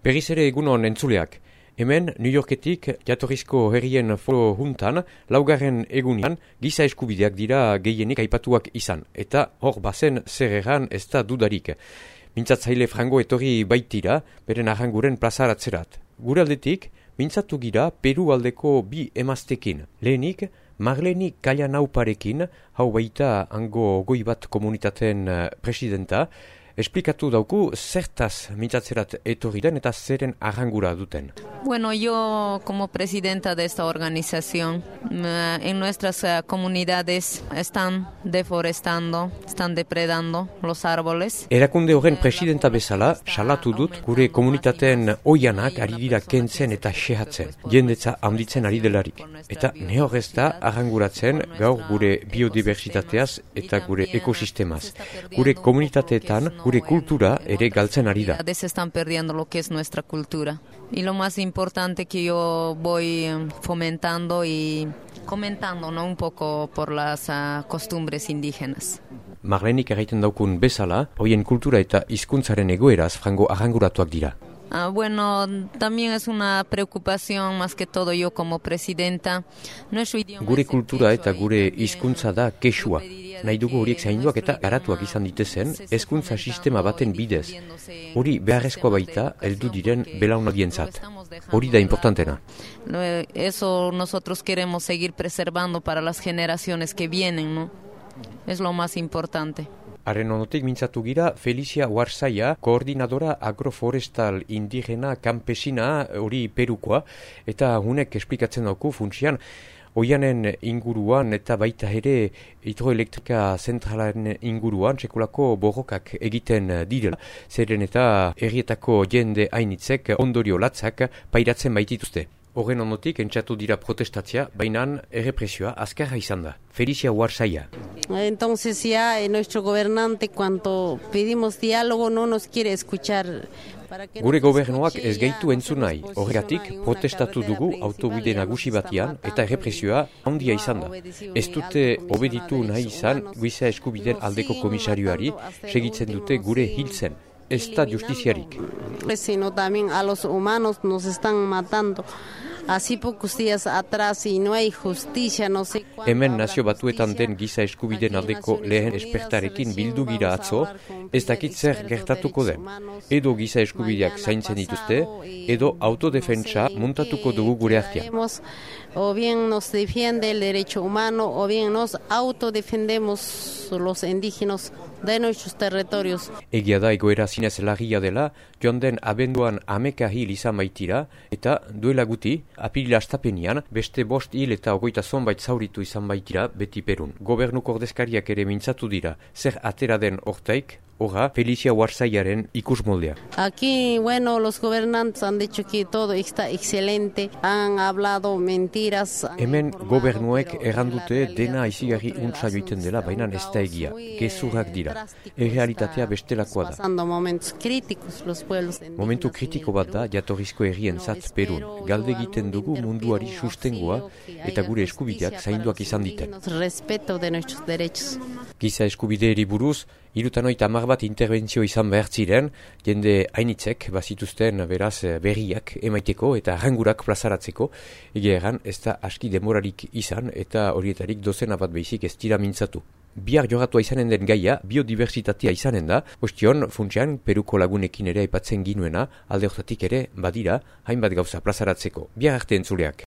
Berriz ere egunon entzuleak. Hemen, New Yorketik jatorrizko herrien foro juntan, laugarren egunean, giza eskubideak dira gehienik aipatuak izan. Eta hor bazen zer erran ez da dudarik. Mintzatzaile frango etorri baitira, beren arranguren plazaratzerat. Gure aldetik, mintzatu gira Peru aldeko bi emaztekin. Lehenik, Marleni Kallanauparekin, hau baita hango goi bat komunitateen presidenta, esplikatu dauku zertaz mintzatzerat etorri den eta zeren arrangura duten. Bueno, yo como presidenta de esta organización, en nuestras comunidades están deforestando, están depredando los árboles. Erakunde horren presidenta bezala, salatu dut gure komunitateen oianak ari dira kentzen eta xehatzen, jendetza handitzen ari delarik. Eta ne horrez da arranguratzen gaur gure biodiversitateaz eta gure ekosistemaz. Gure komunitateetan, gure kultura ere galtzen ari da. Se están perdiendo lo que es nuestra cultura. Y lo más importante que yo voy fomentando y comentando, ¿no? Un poco por las costumbres indígenas. Marlenik erraiten daukun bezala, hoien kultura eta hizkuntzaren egoeraz frango arranguratuak dira. Bueno, también es una preocupación más que todo yo como presidenta. Gure kultura eta gure hizkuntza da kexua. Nahi dugu horiek zainduak eta garatuak izan ditezen hezkuntza sistema baten bidez. Hori beharrezkoa baita heldu diren belaunaldientzat. Hori da importantena. Eso nosotros queremos seguir preservando para las generaciones que vienen, ¿no? Es lo más importante. Haren onotik mintzatu gira Felicia Warsaia, koordinadora agroforestal indigena campesina hori Perukoa, eta hunek esplikatzen dauku funtsian oianen inguruan eta baita ere hidroelektrika zentralaren inguruan sekulako borrokak egiten direla, zeren eta herrietako jende hainitzek ondorio latzak pairatzen baitituzte. Horren onotik entzatu dira protestatzea, baina errepresioa azkarra izan da. Felicia Warsaia. Entonces ya nuestro gobernante cuando pedimos diálogo no nos quiere escuchar. Gure gobernuak ez gaitu entzun nahi. Horregatik protestatu dugu autobide nagusi batian eta errepresioa handia izan da. Ez dute obeditu nahi izan giza eskubideen aldeko komisarioari segitzen dute gure hiltzen. Ez da justiziarik. Sino también a los humanos nos están matando. Así pocos días atrás y no hay justicia, no sé cuándo. Hemen nazio batuetan den giza eskubideen aldeko lehen espertarekin bildu gira atzo, ez dakit zer gertatuko den. Edo giza eskubideak zaintzen dituzte, edo autodefentsa muntatuko dugu gure artean. O bien nos defiende el derecho humano, o bien nos autodefendemos los indígenas de nuestros territorios. Egia da egoera zinez larria dela, joan den abenduan 11 hil izan baitira, eta duela guti, apirila astapenean, beste 5 hil eta 20 zonbait zauritu izan baitira beti Perun. Gobernuko ordezkariak ere mintzatu dira, zer atera den hortaik, Horra, Felicia Warsaiaren ikusmoldea. Aquí, bueno, los gobernantes han dicho que todo está excelente, han hablado mentiras. Hemen gobernuek errandute dena aizigarri untsa joiten dela, baina ez da egia, gezurrak dira. Errealitatea bestelakoa da. Momentu kritiko bat da jatorrizko herrien zat Perun. Galde egiten dugu munduari sustengoa eta gure eskubideak zainduak izan diten. Giza eskubideeri buruz, 70 bat interbentzio izan behar ziren, jende hainitzek bazituzten beraz berriak emaiteko eta arrangurak plazaratzeko, egeran ez da aski demorarik izan eta horietarik dozena bat behizik ez dira mintzatu. Bihar jogatua izanen den gaia, biodiversitatea izanen da, ostion funtsean Peruko lagunekin ere aipatzen ginuena, alde hortatik ere badira, hainbat gauza plazaratzeko. Bihar arte entzuleak.